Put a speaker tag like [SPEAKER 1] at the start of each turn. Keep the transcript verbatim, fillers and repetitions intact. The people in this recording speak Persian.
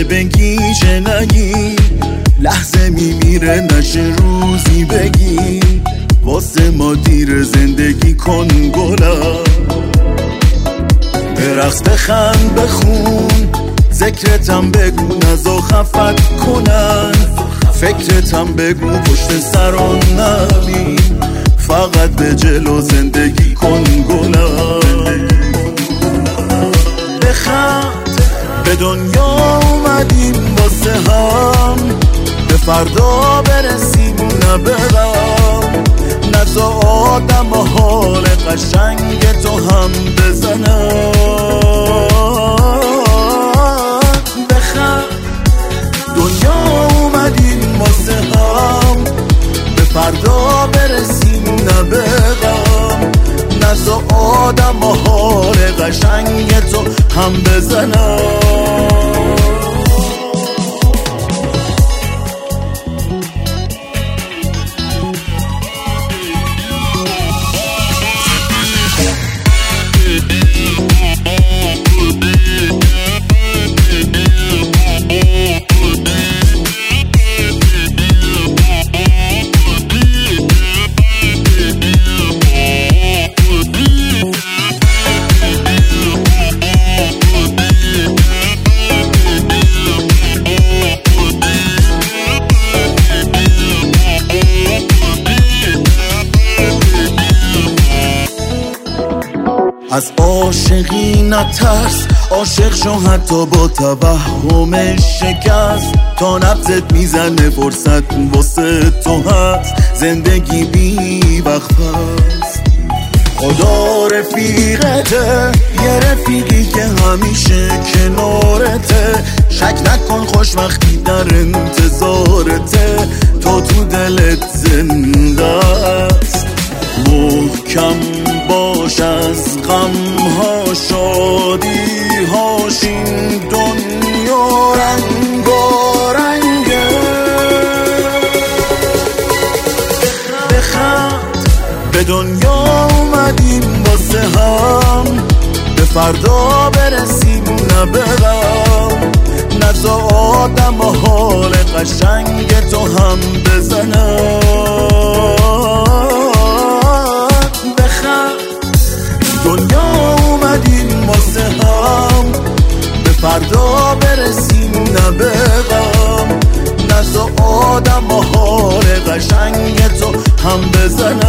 [SPEAKER 1] چه بگی چه نگی، لحظه میمیره نشه روزی بگی، واسه ما دیر زندگی کن گلم. برقص بخند بخون، ذکرتم بگو نزا خفت کنن، فکرتم بگو پشت سران نبین، فقط به جلو زندگی کن گلم. بخند به دنیا اومدیم واسه هم، به فردا برسیم نه برم، نزا آدم حال قشنگ تو هم بزنم. بخند دنیا اومدیم واسه هم، به فردا برسیم نه برم، نزا آدم حال قشنگ تو هم بزنم. از عاشقی نترس، عاشق شو حتی با توهم شکست، تا نبضت میزنه فرصت واسه تو هست، زندگی بی وقفست. خدا رفیقته، یه رفیقی که همیشه کنارته، شک نکن خوشبختی در انتظارته، تو تو دلت زنده است. محکم باش از غم ها شادی هاش، این دنیا رنگارنگه. بخند به دنیا اومدیم واسه هم، به فردا برسیم نه برم، نزا آدم حال قشنگ تو هم بزنم. دنیا اومدیم واسه هم، به فردا برسیم نه برم، نزا آدم حال قشنگ تو هم بزنم.